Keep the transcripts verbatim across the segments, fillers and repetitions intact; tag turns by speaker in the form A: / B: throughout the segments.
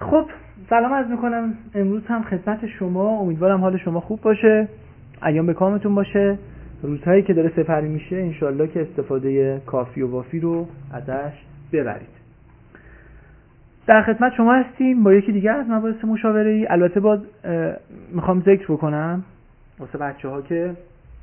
A: خب سلام عرض میکنم امروز هم خدمت شما. امیدوارم حال شما خوب باشه، ایام به کامتون باشه. روزهایی که داره سپری میشه انشالله که استفاده کافی و وافی رو ازش ببرید. در خدمت شما هستیم با یکی دیگه از مباحث مشاوره‌ای. البته باز میخوام ذکر بکنم واسه بچه ها که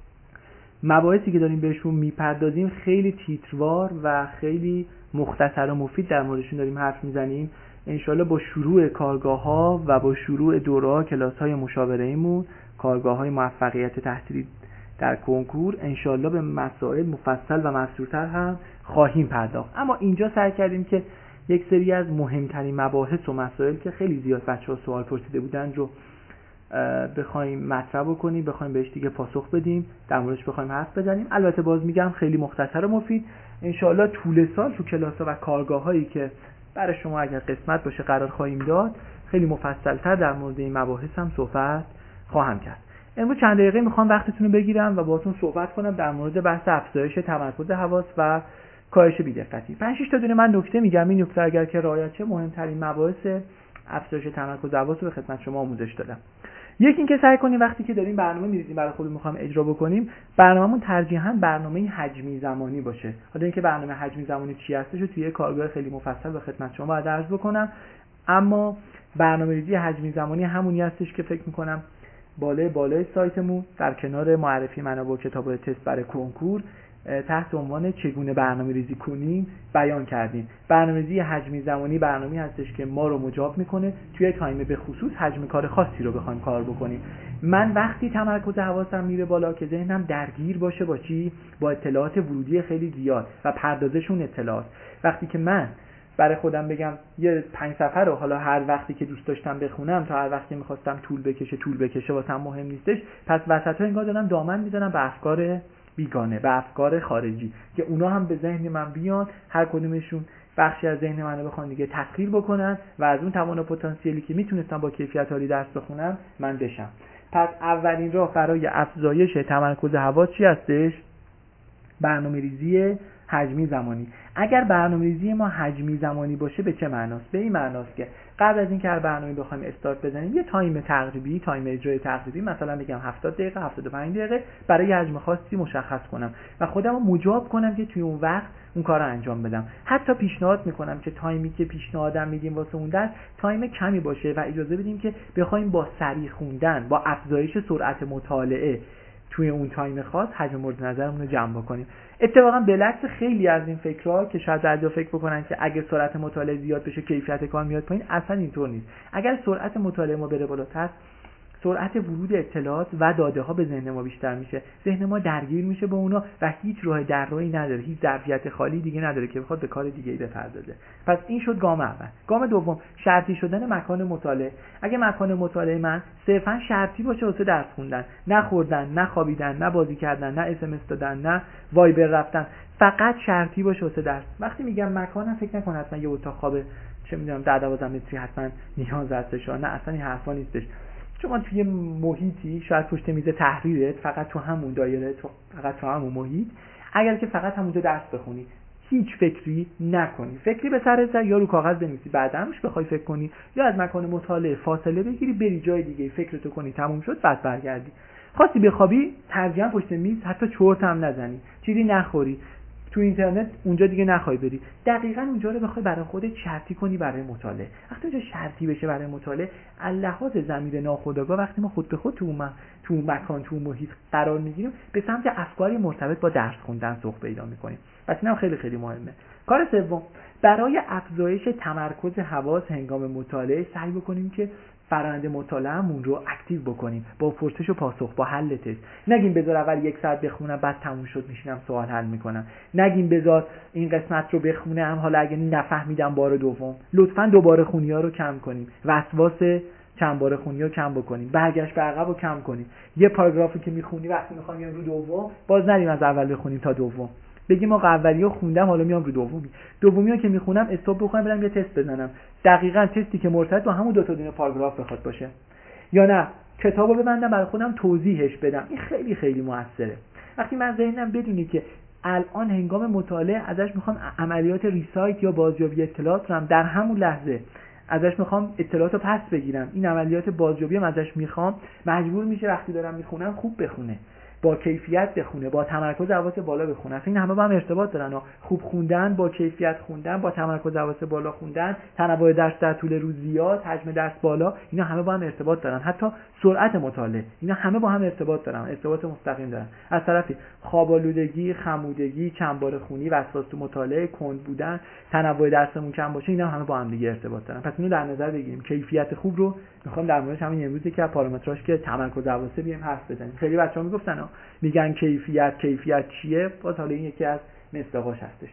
A: مباحثی که داریم بهشون میپردازیم خیلی تیتروار و خیلی مختصر و مفید در موردشون داریم حرف میزنیم. انشالله با شروع کارگاه ها و با شروع دوره ها کلاس های مشاوره‌ایمون، کارگاه های موفقیت تحصیلی در کنکور، انشالله به مسائل مفصل و مفصول‌تر هم خواهیم پرداخت. اما اینجا سعی کردیم که یک سری از مهمترین مباحث و مسائل که خیلی زیاد بچه‌ها سوال پرسیده بودن رو بخوایم مطرح بکنیم، بخوایم بهش دیگه پاسخ بدیم، در موردش بخوایم حرف بزنیم. البته باز میگم خیلی مختصر و مفید. انشالله طول سال تو کلاس‌ها و کارگاه‌هایی که برای شما اگر قسمت باشه قرار خواهیم داد، خیلی مفصل‌تر در مورد این مباحث هم صحبت خواهم کرد. امروز چند دقیقه میخوام وقتتون رو بگیرم و باهاتون صحبت کنم در مورد بحث افزایش تمرکز حواس و کاهش بی‌دقتی. پنج شش تا دونه من نکته میگم، این نکته اگر که رعایت شه مهمترین مباحث افزایش تمرکز حواس رو به خدمت شما آموزش دادم. یکی اینکه سعی کنیم وقتی که داریم برنامه می‌ریزیم برای خودمون می‌خوام اجرا بکنیم، برنامه‌مون ترجیحاً برنامه حجمی زمانی باشه. حالا اینکه برنامه حجمی زمانی چی هستش رو توی یه کارگاه خیلی مفصل به خدمت شما باید عرض بکنم، اما برنامه‌ریزی حجمی زمانی همونی هستش که فکر می‌کنم بالای بالای سایتمون در کنار معرفی منابع و کتاب‌های تست برای کنکور تحت عنوان چگونه برنامه‌ریزی کنیم بیان کردیم. برنامه‌ریزی حجمی زمانی برنامه‌ای هستش که ما رو مجاب میکنه توی تایم به خصوص حجم کار خاصی رو بخوایم کار بکنیم. من وقتی تمرکز حواسم میره بالا که ذهنم درگیر باشه با چی؟ با اطلاعات ورودی خیلی زیاد و پردازشون اطلاعات. وقتی که من برای خودم بگم یه پنج صفحه رو حالا هر وقتی که دوست داشتم بخونم تا هر وقتی می‌خواستم طول بکشه طول بکشه واسم مهم نیستش، پس وسطا انگار دارم دامن میزنم به افکار بیگانه، به افکار خارجی که اونا هم به ذهن من بیان، هر کدومشون بخشی از ذهن منو بخوان دیگه تسخیر بکنن و از اون توان و پتانسیلی که میتونستم با کیفیت عالی درس بخونم من بشم. پس اولین راه برای افزایش تمرکز حواس چی هستش؟ برنامه‌ریزی حجمی زمانی. اگر برنامه‌ریزی ما حجمی زمانی باشه به چه معناست؟ به این معناست که قبل از اینکه هر برنامه‌ای بخوایم استارت بزنیم یه تایم تقریبی، تایم اجرای تقریبی، مثلا میگم هفتاد دقیقه، هفتاد و پنج دقیقه برای حجم خاصی مشخص کنم و خودم رو مجاب کنم که توی اون وقت اون کار رو انجام بدم. حتی پیشنهاد میکنم که تایمی که پیشنهادم میدیم واسه اون درس تایم کمی باشه و اجازه بدیم که بخوایم با سریع خوندن، با افزایش سرعت مطالعه توی اون تایم خاص حجم مورد نظرمون رو جمع بکنیم. اتفاقا بالعکس خیلی از این فکرها که شاید بعضیا فکر بکنن که اگه سرعت مطالعه زیاد بشه کیفیت کار میاد پایین، اصلا اینطور نیست. اگر سرعت مطالعه ما بره بالاتر، سرعت ورود اطلاعات و داده ها به ذهن ما بیشتر میشه، ذهن ما درگیر میشه با اونا و هیچ راه در راهی نداره، هیچ ظرفیت خالی دیگه نداره که بخواد به کار دیگه ای بپردازه. پس این شد گام اول. گام دوم، شرطی شدن مکان مطالعه. اگه مکان مطالعه من صرفا شرطی باشه واسه درس خوندن، نه خوردن، نه خوابیدن، نه بازی کردن، نه اس ام اس دادن، نه وایبر رفتن، فقط شرطی باشه واسه درس. وقتی میگم مکانم فکر نکن حتما یه اتاق خواب چه میدونم ده دوازده متری حتما نیاز هستش، نه اصلا این حرفا نیستش. شما توی محیطی شاید پشت میز تحریرت فقط تو همون دایره، تو فقط تو همون محیط، اگر که فقط همونجا درس بخونی، هیچ فکری نکنی، فکری به سرت یا رو کاغذ بنویسی بعدش بخوای فکر کنی، یا از مکان مطالعه فاصله بگیری بری جای دیگه فکرتو کنی، تموم شد، بعد برگردی. خواستی بخوابی ترجیحاً پشت میز حتی چرت هم نزنی، چیزی نخوری، تو اینترنت اونجا دیگه نخوای بری، دقیقاً اونجا رو بخوای برای خودت شرطی کنی برای مطالعه. وقتی اونجا شرطی بشه برای مطالعه، لحاظ ضمیر ناخودآگاه وقتی ما خود به خود تو اون تو مکان تو محیط قرار میگیریم به سمت افکاری مرتبط با درس خوندن سوق پیدا میکنیم. پس اینم خیلی خیلی مهمه. کار سوم، برای افزایش تمرکز حواس هنگام مطالعه سعی بکنیم که فرآیند مطالعه‌مون رو اکتیو بکنیم با پرسش و پاسخ، با حل تست. نگیم بذار اول یک ساعت بخونم بعد تموم شد میشینم سوال حل میکنم. نگیم بذار این قسمت رو بخونم حالا اگه نفهمیدم بار دوم. لطفاً دوباره خونی‌ها رو کم کنیم. وسواس چند بار خونی رو کم بکنیم، برگشت به عقب رو کم کنیم. یه پاراگرافی که میخونی وقتی میخوام بیام رو دوم باز نریم از اول بخونیم تا دوم، بگیم آقا اولیو خوندم حالا میام رو دومی، دومیو که میخونم استاپ بکنم برم یه تست بزنم، دقیقاً تستی که مرتبط با همون دو تا دونه پاراگراف بخواد باشه، یا نه کتابو ببندم برای خودم توضیحش بدم. این خیلی خیلی موثره. وقتی من ذهنم بدونی که الان هنگام مطالعه ازش میخوام عملیات ریسایت یا بازیابی اطلاعات رو هم در همون لحظه ازش میخوام اطلاعات رو پس بگیرم، این عملیات بازجویی هم ازش میخوام، مجبور میشه وقتی دارم میخونم خوب بخونه، با کیفیت بخونه، با تمرکز حواس بالا بخونه. اصلا این همه با هم ارتباط دارن ها. خوب خوندن با کیفیت خوندن، با تمرکز حواس بالا خوندن، تنوع درس در طول روز زیاد، حجم درس بالا، اینا همه با هم ارتباط دارن. حتی سرعت مطالعه، اینا همه با هم ارتباط دارن، ارتباط مستقیم دارن. از طرفی خواب‌آلودگی، خمودگی، چند بار خونی، وسواس تو مطالعه، کند بودن، تنوع درسمون کم باشه، اینا همه با هم دیگه ارتباط دارن. پس اینو در نظر بگیریم. کیفیت خوب رو میخوام در موردش همین امروز که پارامتراش که تمرکز حواسه بیایم حرف بزنیم. خیلی بچه‌ها میگفتن میگن کیفیت کیفیت چیه؟ باز حالا این یکی از مصداقاش هستش.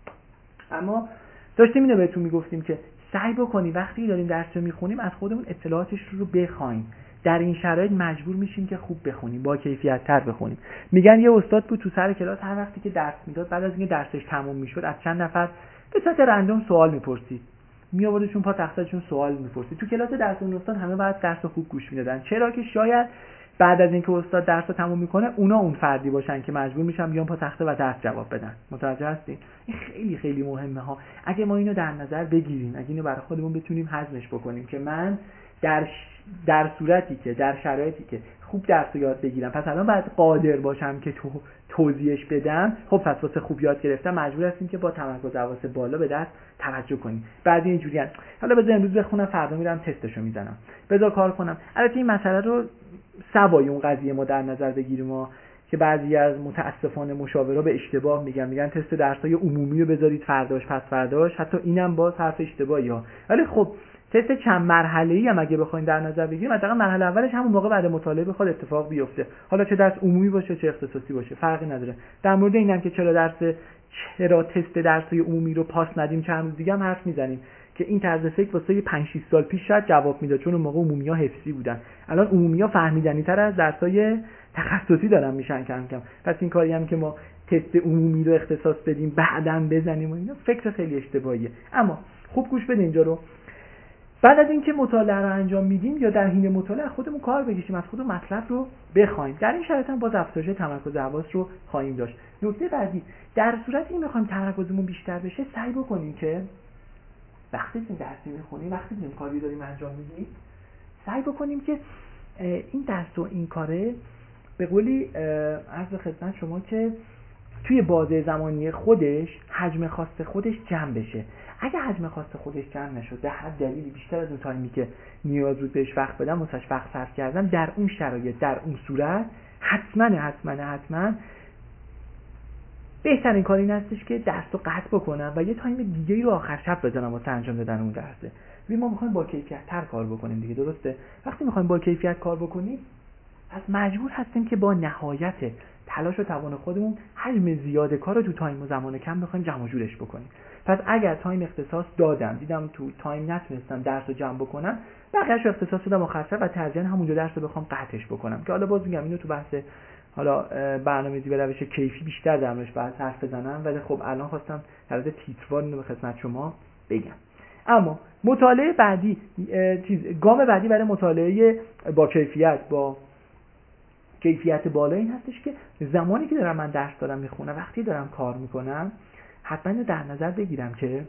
A: اما داشتیم اینو بهتون میگفتیم که سعی بکنیم وقتی داریم درس رو میخونیم از خودمون اطلاعاتش رو بخوایم. در این شرایط مجبور میشیم که خوب بخونیم، با کیفیت تر بخونیم. میگن یه استاد بود تو سر کلاس هر وقتی که درس میداد بعد از اینکه درسش تموم میشد از چند نفر به صورت رندوم سوال میپرسید. میآوردشون پا تختشون سوال میپرسید. تو کلاس درس اون استاد همه بعد درس رو خوب گوش میدادن. چرا که شاید بعد از اینکه استاد درس رو تموم میکنه اونا اون فردی باشن که مجبور میشن بیان پا تخته و درس جواب بدن. متوجه هستین؟ این خیلی خیلی مهمه ها. اگه ما اینو در نظر بگیریم، اگه اینو برای خودمون بتونیم هضمش بکنیم که من در ش... در صورتی که در شرایطی که خوب درس رو یاد بگیرم، پس الان باید قادر باشم که تو توضیحش بدم. خب پس واسه خوب یاد گرفتم مجبور هستیم که با تمرکز حواس بالا به درس توجه کنیم. بعد اینجوریه حالا بذار امروز بخونم فردا میرم تستشو میزنم، بذار کار کنم. البته این مسئله رو سوای اون قضیه ما در نظر بگیریم ما که بعضی از متاسفانه مشاورا به اشتباه میگن میگن تست درسای عمومی رو بذارید فرداش پس فرداش، حتی اینم باز حرف اشتباهی ها. ولی خب تست چند مرحله‌ای هم اگه بخوایم در نظر بگیریم حداقل مرحله اولش همون موقع بعد مطالعه بخواد اتفاق بیفته، حالا چه درس عمومی باشه چه اختصاصی باشه فرقی نداره. در مورد اینم که چرا درس چرا تست درسای عمومی رو پاس ندیم چند روز دیگه هم حرف میزنیم که این طرز فکر واسه پنج شش سال پیش شاید جواب میداد، چون اون موقع عمومی‌ها حفظی بودن. الان عمومی‌ها فهمیدنی‌تر از درسای تخصصی دارن میشن کم کم. پس این کاری هم که ما تست عمومی رو اختصاص بدیم بعداً بزنیم و اینا فکر خیلی اشتباهیه. اما خوب گوش بده اینجا رو. بعد از اینکه مطالعه رو انجام میدیم یا در حین مطالعه خودمون کار بکشیم، از خودمون مطلب رو بخوایم. در این شرایط هم باز افزایش تمرکز حواس رو خواهیم داشت. نکته بعدی، در صورتی که می‌خوایم تمرکزمون بیشتر بشه سعی بکنیم که وقتی این درسی می‌خونیم، وقتی این کاری داریم انجام میدیم، سعی بکنیم که این درس و این کاره به قولی عرض به خدمت شما که توی بازه زمانی خودش حجم خاص خودش جمع بشه. اگه حجم خاص خودش جمع نشد به هر دلیلی بیشتر از اون تایمی که نیاز بود بهش وقت بدم واسش وقت صرف کردم، در اون شرایط در اون صورت حتما حتما حتما بهترین کار این هستش که درس رو قطع بکنم و یه تایم دیگه رو آخر شب بزنم واسه انجام دادن اون درسه. ببین ما می‌خوایم با کیفیت تر کار بکنیم دیگه، درسته؟ وقتی می‌خوایم با کیفیت کار بکنیم پس مجبور هستیم که با نهایت تلاش و توان خودمون حجم زیاد کار رو تو تایم و زمان کم بخوایم جمع و جورش بکنیم. پس اگر تایم اختصاص دادم دیدم تو تایم نتونستم درس رو جمع بکنم، بقیه‌اش رو اختصاص دادم آخر شب و ترجیحاً همونجا درس رو بخوام قطعش بکنم. که حالا باز میگم اینو تو بحث حالا برنامه‌ریزی به روش کیفی بیشتر در موردش بحث حرف بزنم، ولی خب الان خواستم در حد تیتروار اینو به خدمت شما بگم. اما مطالعه بعدی چیز گام بعدی برای مطالعه با کیفیت با کیفیت بالا این هستش که زمانی که دارم من درس دارم میخونم، وقتی دارم کار میکنم، حتما اینو در نظر بگیرم که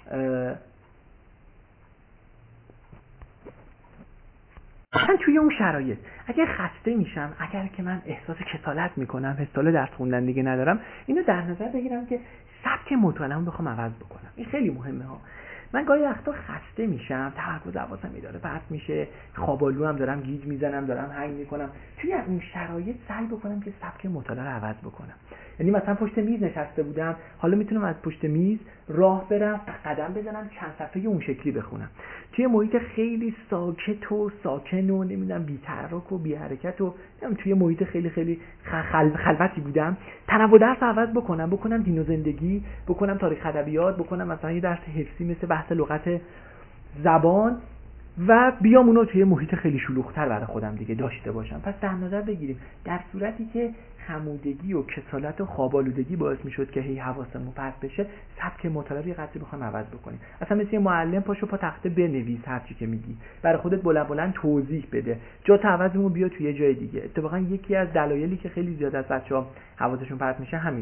A: من توی اون شرایط اگر خسته میشم، اگر که من احساس کسالت میکنم، حوصله درس خوندن دیگه ندارم، اینو در نظر بگیرم که سبک مطالعه‌مو بخوام عوض بکنم. این خیلی مهمه ها. من گاهی وقتا خسته میشم، تمرکز حواسم میداره پرت میشه، خوابالو هم دارم گیج میزنم، دارم هنگ میکنم. توی این شرایط سعی بکنم که سبک مطالعه رو عوض بکنم. یعنی مثلا پشت میز نشسته بودم، حالا میتونم از پشت میز راه برم، قدم بزنم، چند صفحه اون شکلی بخونم. توی محیط خیلی ساکت و ساکن و نمیدونم بی تحرک و بی حرکت و توی محیط خیلی خیلی خل... خلوتی بودم، تنوع درس عوض بکنم، بکنم دین و زندگی، بکنم تاریخ ادبیات، بکنم مثلا یه درس حفظی مثل بحث لغت زبان و بیام اونو توی محیط خیلی شلوغ‌تر برای خودم دیگه داشته باشم. پس در نظر بگیریم در صورتی که خمودگی و کسالت و خواب‌آلودگی باعث میشد که هی حواسمون پرت بشه، سبک مطالعه قطعی بخوایم عوض بکنیم. اصلا مثل یه معلم پاشو پا تخته بنویس هر چی که میگی، برای خودت بلند بلند توضیح بده، جا تعوضمون بیا توی یه جای دیگه. اتفاقا یکی از دلایلی که خیلی زیاد از بچه‌ها حواسشون پرت میشه همینه.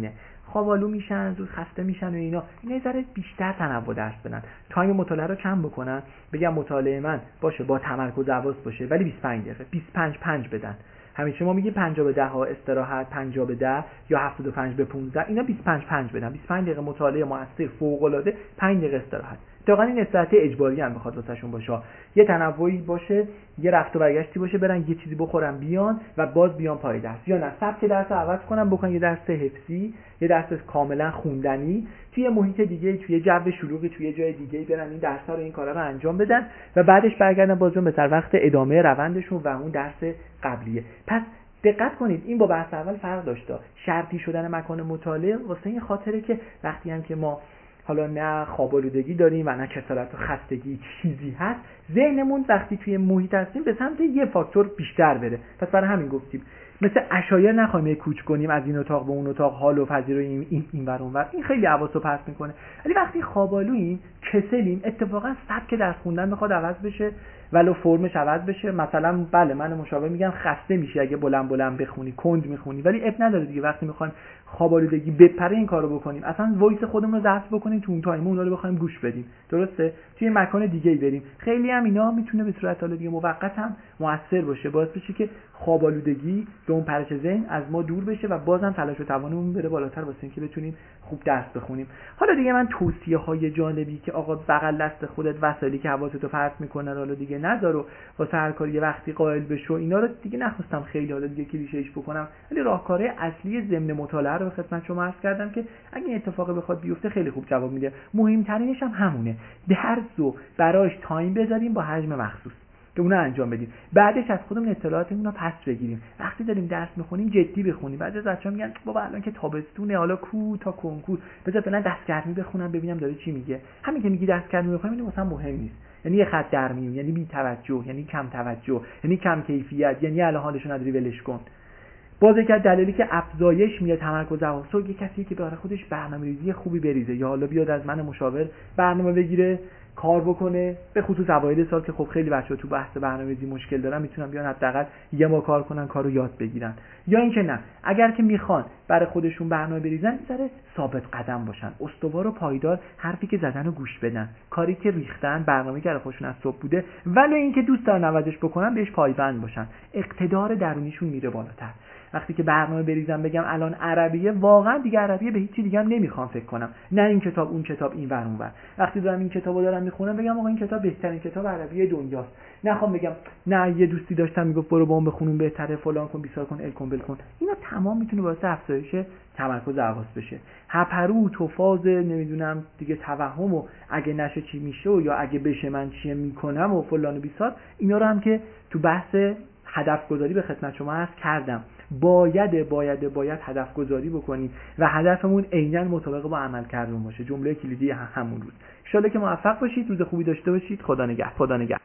A: خوابالو میشن، زود خسته میشن و اینا. اینا یه ذره بیشتر تنوع درس بدن، تایم مطالعه رو کم بکنن، بگم مطالعه من باشه با تمرکز حواس باشه ولی بیست و پنج دقیقه، بیست و پنج پنج بدن. همیشه ما میگیم پنجاه به ده ها استراحت، پنجاه به ده یا هفتاد و پنج به پانزده، اینا بیست و پنج پنج بدن. بیست و پنج دقیقه مطالعه موثر فوق العاده، پنج دقیقه استراحت. واقعا این استراحت اجباری هم بخواد واسهشون باشه، یه تنوعی باشه، یه رفت و برگشتی باشه، برن یه چیزی بخورن بیان و باز بیان پای درس، یا نه سبک درس رو عوض کنن، بکنن یه درس حفظی، یه درس کاملا خوندنی توی محیط دیگه، توی جو شلوغی، توی جای دیگه برن این درس‌ها رو این کارا رو انجام بدن و بعدش برگردن بازم به سر وقت ادامه روندشون و اون درس قبلیه. پس دقت کنید این با بحث اول فرق داشته. شرطی شدن مکان مطالعه واسه این خاطره که وقتی هم که ما حالا نه خواب‌آلودگی داریم و نه کسالت و خستگی چیزی هست، ذهنمون وقتی توی محیط هستیم به سمت یه فاکتور بیشتر بره. پس برای همین گفتیم مثل عشایر نخوایم کوچ کنیم از این اتاق به اون اتاق، حال و پذیراییم این این ور اون ور، این خیلی حواسو پرت میکنه. ولی وقتی خواب‌آلوییم، کسلیم، اتفاقا سبک درس خوندن میخواد عوض بشه، ولو فرمش عوض بشه. مثلا بله من مشاور میگم خسته میشی اگه بلند بلند بخونی، کند میخونی، ولی اب نداره دیگه. وقتی میخوایم خواب‌آلودگی بپره این کارو بکنیم، اصلا وایس خودمون رو ضبط بکنیم تو اون تایم اونا رو بخوایم گوش بدیم، درسته؟ توی مکان دیگه ای بریم. خیلی هم اینا میتونه به صورت حالا دیگه موقت هم موثر باشه، باعث بشه که خواب‌آلودگی به اون پرش ذهن از ما دور بشه و بازم تلاش و توانمون بره بالاتر واسه اینکه بتونیم خوب درس بخونیم. حالا دیگه من توصیه های جالبی که آقا بغل دست خودت وسایلی که حواستو پرت میکنه حالا دیگه نذار و واسه هر کاری یه وقتی قائل بشو، اینا رو دیگه نخواستم خیلی حالا دیگه کلیشه‌ایش بکنم، ولی راهکارهای اصلی ضمن مطالعه رو به خدمت شما عرض کردم که اگه این اتفاقی بخواد بیفته خیلی خوب جواب میده. مهمترینش هم همونه، درس رو براش تایم بذاریم با حجم مخصوص که اونو انجام بدیم. بعدش از خودمون اطلاعاتمون رو پس بگیریم. وقتی داریم درس میخونیم جدی بخونیم. بعضی از بچه‌ها میگن بابا الان که تابستونه، حالا کو تا کنکور، بذار فعلا دستگرمی بخونم ببینم داره چی میگه. همین که میگی دستگرمی بخونم اینو مثلا مهم نیست، یعنی یه خط در میون، یعنی بی توجه، یعنی کم توجه، یعنی کم کیفیت، یعنی الان حالشو نداری ولش کن. باز یک دلیلی که افزایش میاد تمرکز حواسو، یه کسی که برای خودش برنامه‌ریزی خوبی بریزه یا حالا بیاد از من مشاور برنامه بگیره، کار بکنه، به خصوص اوایل سال که خب خیلی بچه‌ها تو بحث برنامه‌ریزی مشکل دارن، میتونن بیان حداقل یه ماه کار کنن، کارو یاد بگیرن. یا اینکه نه، اگر که میخوان برای خودشون برنامه بریزن، بذاره ثابت قدم باشن، استوار و پایدار، حرفی که زدن رو گوش بدن، کاری که ریختن، برنامه‌ای که خودشون از صبح بوده، ولی اینکه دوست دارن عوضش بکنن بهش پایبند باشن. اقتدار درونیشون میره بالاتر. وقتی که برنامه بریزم بگم الان عربیه، واقعا دیگه عربیه به هیچ چیز دیگه هم نمیخوام فکر کنم، نه این کتاب اون کتاب این ور اون ور. وقتی دارم این کتابو دارم میخونم بگم آقا این کتاب بهترین کتاب عربی دنیاست، نخوام بگم نه یه دوستی داشتم میگفت برو با اون بخونون بهتره، فلان کن، بیسار کن، ال کن، بل کن. اینا تمام میتونه باعث افزایش تمرکز حواس بشه. هپرو تو فاز نمیدونم دیگه توهم و اگه نشه چی میشه و یا اگه بشه من چی میکنم و فلان و بیسار، اینا رو هم که تو بحث هدف گذاری به خدمت شما عرض کردم. باید باید باید هدف گذاری بکنیم و هدفمون عیناً مطابق با عمل کردن باشه. جمله کلیدی همون روز. ان شاءالله که موفق باشید، روز خوبی داشته باشید. خدا نگهدار. خدا نگهدار.